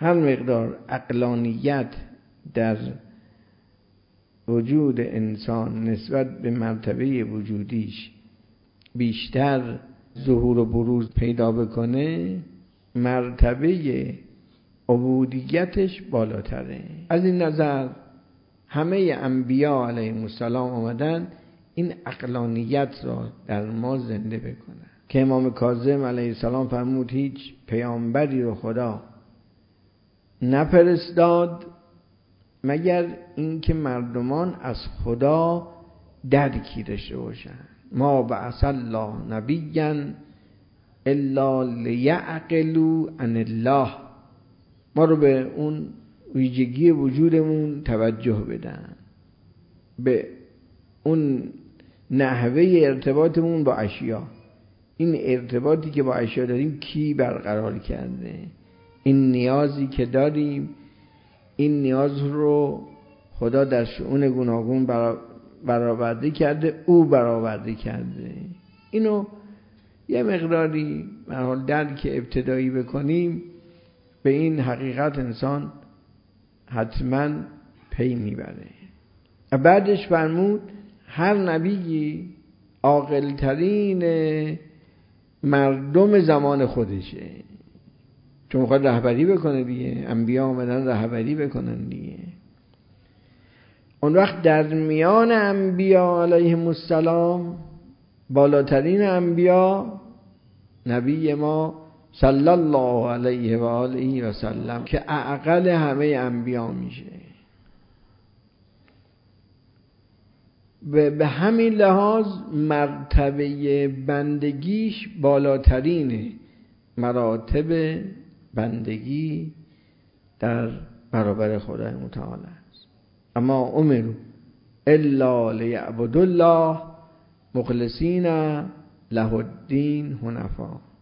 هر مقدار عقلانیت در وجود انسان نسبت به مرتبه وجودیش بیشتر ظهور و بروز پیدا بکنه، مرتبه عبودیتش بالاتره. از این نظر همه انبیا علیهم السلام آمدن این عقلانیت را در ما زنده بکنن که امام کاظم علیه السلام فرمود هیچ پیامبری رو خدا نفرستاد مگر اینکه مردمان از خدا درکی داشته باشند. ما بعث الله نبیا الا لیعقلوا عن الله، ما رو به اون ویژگی وجودمون توجه بدن، به اون نحوه ارتباطمون با اشیا. این ارتباطی که با اشیا داریم کی برقرار کرده؟ این نیازی که داریم، این نیاز رو خدا در شؤون گوناگون برآورده کرده، او برآورده کرده. اینو یه مقداری به حال درک ابتدایی بکنیم، به این حقیقت انسان حتما پی میبره. بعدش فرمود هر نبی عاقل‌ترین مردم زمان خودشه، چون میخواد رهبری بکنه دیگه. انبیا آمدن رهبری بکنن دیگه. اون وقت در میان انبیا علیهم السلام بالاترین انبیا نبی ما صلی الله علیه و آله و سلم که اعقل همه انبیا میشه. به همین لحاظ مرتبه بندگیش بالاترین مراتب بندگی در برابر خدای متعال است. اما امروا الا لیعبدوا الله مخلصین له الدین حنفا.